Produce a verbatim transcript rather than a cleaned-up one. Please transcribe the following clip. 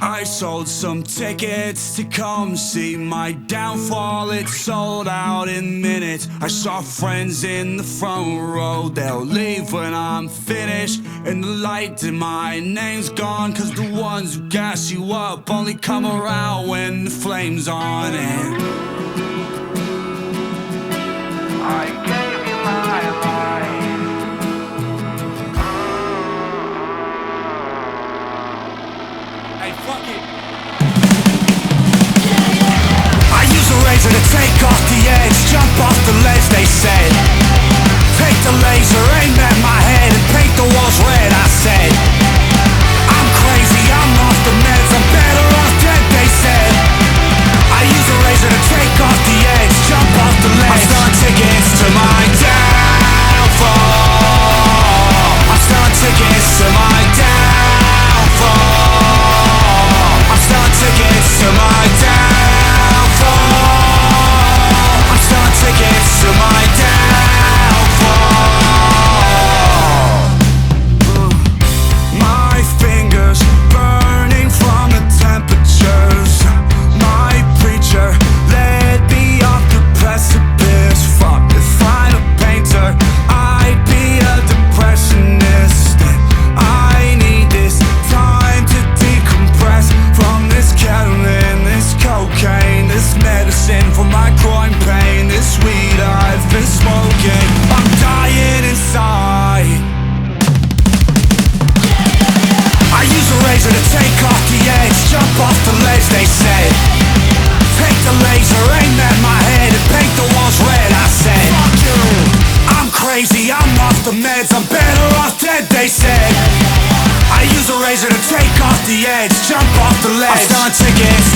I sold some tickets to come see my downfall. It sold out in minutes. I saw friends in the front row. They'll leave when I'm finished. And the light in my name's gone, 'cause the ones who gas you up only come around when the flame's on. And I gave you my life. Hey, fuck it. I use a razor to take off the edge, jump off the ledge, they said. Take the laser, aim at my head, and paint the walls red, I said. I'm crazy, I'm off the meds, I'm better off dead, they said. I use a razor to take off the edge, jump off the ledge. I'm selling tickets to my downfall. I'm selling tickets to my downfall. I'm selling tickets to my downfall. I'm selling tickets to my downfall. Uh, my fingers burning from the temperatures. My preacher led me off the precipice. Fuck, if I'm a painter, I'd be a depressionist. I need this time to decompress from this ketamine, this cocaine, this medicine for my groin pain, this weed I've been smoking. I'm dying inside. I use a razor to take off the edge, jump off the ledge, they said. Take the laser, aim at my head, and paint the walls red, I said. Fuck you. I'm crazy, I'm off the meds, I'm better off dead, they said. I use a razor to take off the edge, jump off the ledge. I'm selling tickets